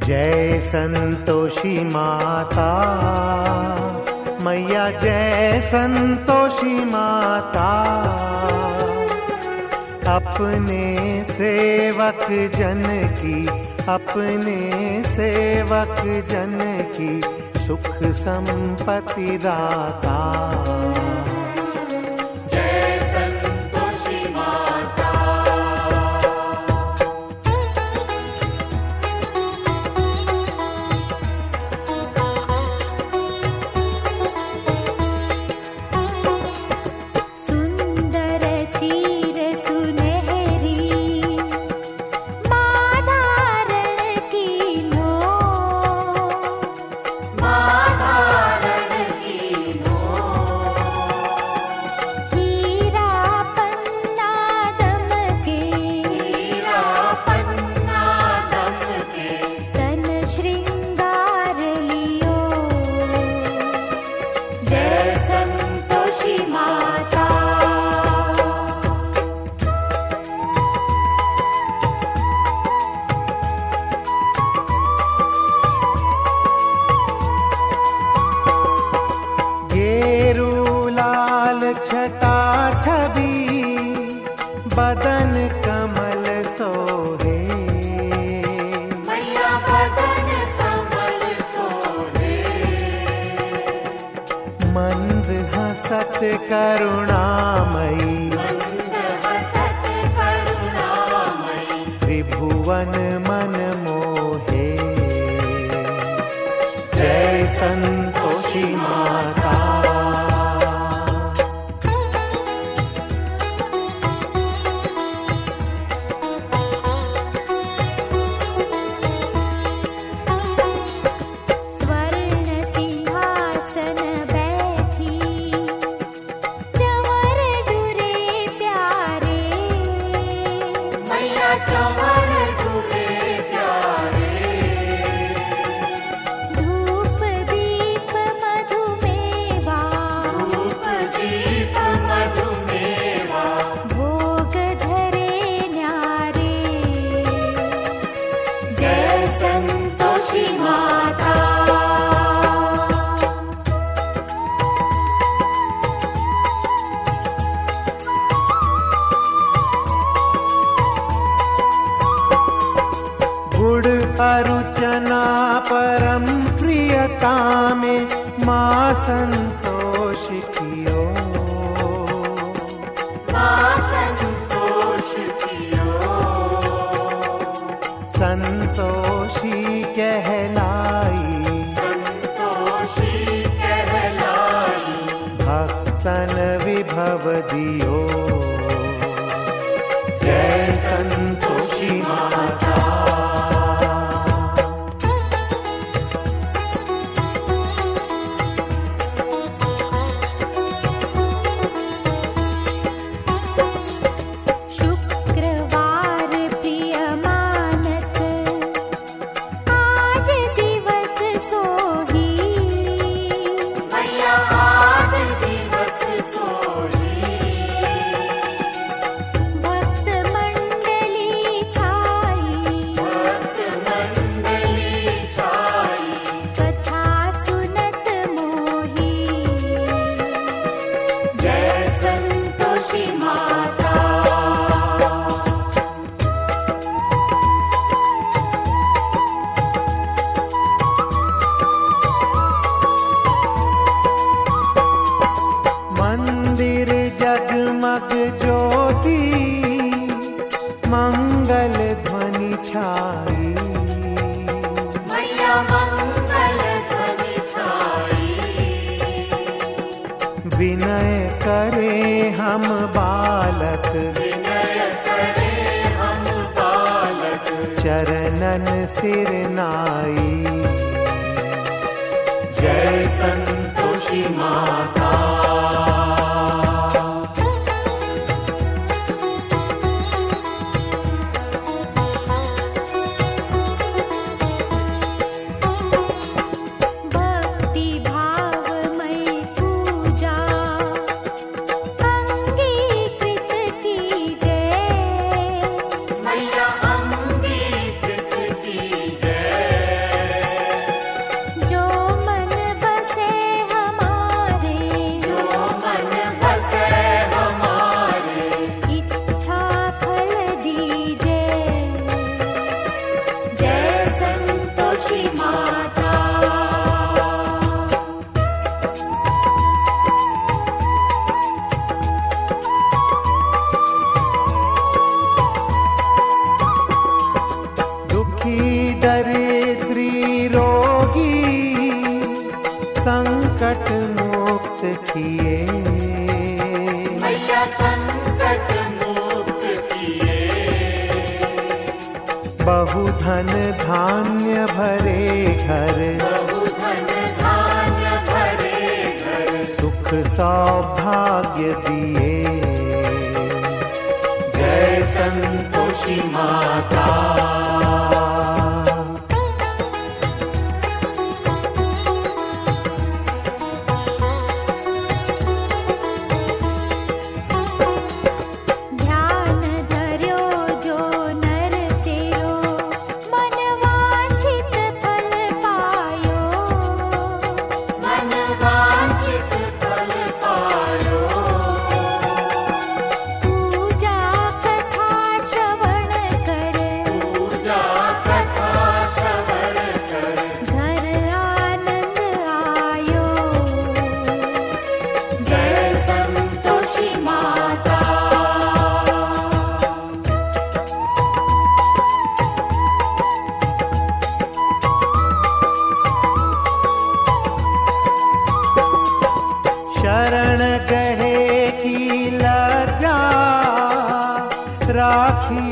जय संतोषी माता मैया, जय संतोषी माता। अपने सेवक जन की, अपने सेवक जन की सुख संपत्ति दाता। छटा छवि बदन कमल सोहे, मैया बदन कमल सोहे। मंद हसत करुणामयी, मंद हसत करुणामयी। त्रिभुवन मन मोहे, जय संतोषी माता। धूप दीप मधुमेवा, धूप दीप मधुमेवा। भोग धरे न्यारे, जय संतोषी माता। गुड़ अरुचना परम प्रियता में माँ संतोष कियो, माँ संतोष कियो। संतोषी कहलाई, संतोषी कहलाई। भक्तन विभव दियो, जय संतोषी माता। मंदिर जगमग ज्योति मंगल ध्वनि छाई, मैया मंगल ध्वनि छाई। विनय करे हम बालक, विनय करे हम बालक। चरणन सिर नाई, जय संतोषी माता। मैया अंगीकृत की जय। मैया संकट मुक्त किए। बहु धन धान्य भरे घर, बहु धन धान्य भरे घर, सुख सौभाग्य दिए। जय संतोषी माता। शरण गहे की लज्जा राखी